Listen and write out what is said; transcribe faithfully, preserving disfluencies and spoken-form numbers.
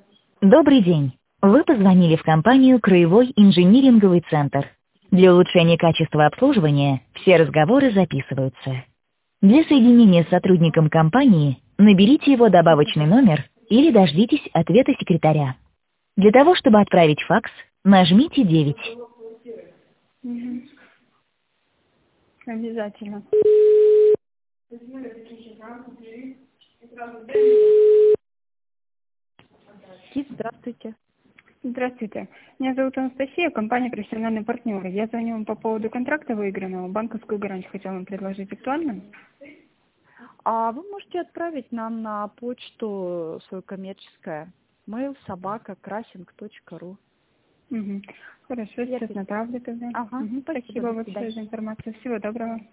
Добрый день. Вы позвонили в компанию «Краевой инжиниринговый центр». Для улучшения качества обслуживания все разговоры записываются. Для соединения с сотрудником компании наберите его добавочный номер или дождитесь ответа секретаря. Для того, чтобы отправить факс, нажмите девять. Мгм. Обязательно. Кит, здравствуйте. Здравствуйте. Меня зовут Анастасия, компания «Профессиональный партнер». Я звоню вам по поводу контракта выигранного. Банковскую гарантию хотела вам предложить. Актуально? А вы можете отправить нам на почту свою коммерческое mail собака красинг точка ру. Угу. Хорошо, Я сейчас пишу. направлю тогда. Ага, Мгм. спасибо, Спасибо до большое свидания. за информацию. Всего доброго.